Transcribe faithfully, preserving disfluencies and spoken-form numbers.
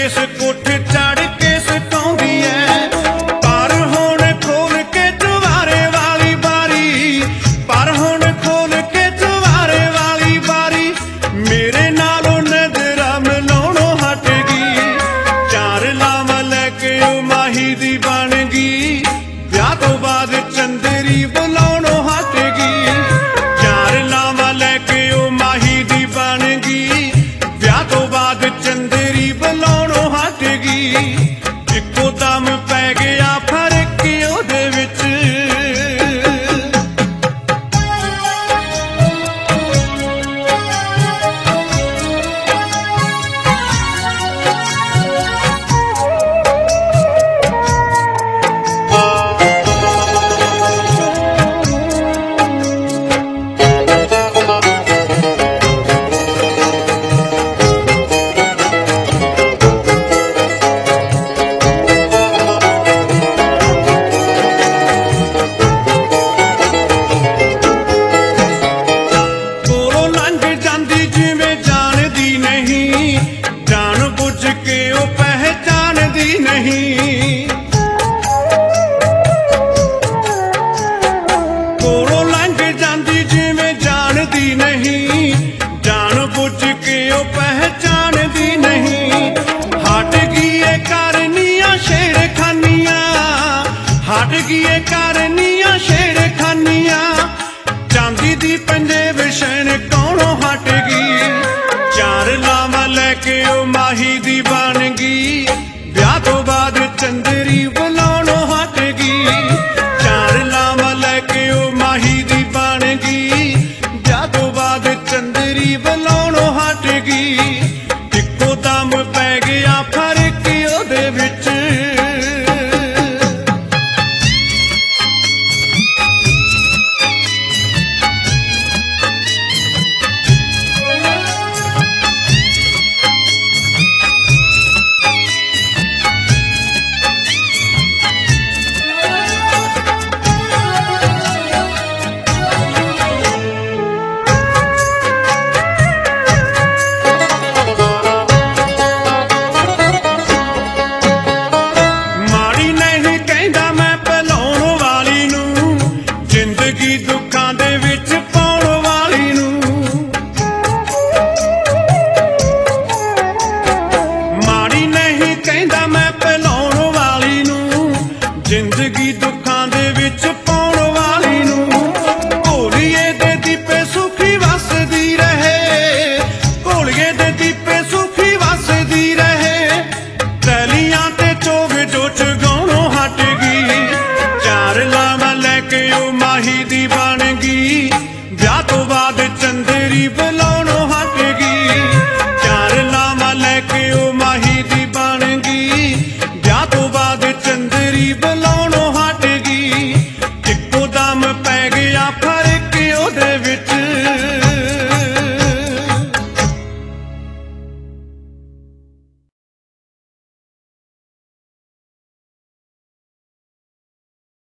Case कोठ चढ़ के सताउंदी है, पर हुण खोल के चुवारे वाली बारी, पर हुण खोल के चुवारे वाली बारी, मेरे नालों नजरा मिलाउणों हट गई। चार लावां लैके ओ माही दी बन गई, ब्याह तो बाद चंदरी बुलाउणों हट गई। चार लावां लैके ओ माही दी बन गई, ब्याह तो बाद चंदरी बुलाउणों हट गई। इक्को दम पै गया फर्क ओहदे विच, कोलों लंघ जांदी जिवें जानदी नहीं, जान बुझ के ओ पहचानदी नहीं। हट गई करनियां छेड़खानियां, हट गई करनियां छेड़खानियां, चांदी दी पंजेब शैन कौनों हट गई। चार लावां लैके ओ माही दी बन गई, ब्याह तो बाद चंदरी बुलाउणों हट गई। चार लावां लैके ओ माही दी बन गई, ब्याह तो बाद चंदरी बुलाउणों हट गई। इक्को दम पै गया फर्क ओहदे विच, दुखां दे विच पाउण वाली नूं। माड़ी नहीं कहंदा मैं भुलाउण वाली नूं, जिंदगी दुखां दे विच पाउण वाली नूं। घोलिए दे दीपे सुखी वसदी रहे, घोलिए दे दीपे सुखी वसदी रहे, तैलियां ते चोग जो चगाउणों हट गई। चार लावां लैके ओ माही दी बन गई, ब्याह तो बाद चंदरी बुलाउणों हट गई। चार लावां लैके ओ माही दी बन गई, ब्याह तो बाद चंदरी बुलाउणों हट गई। इक्को दम पै गया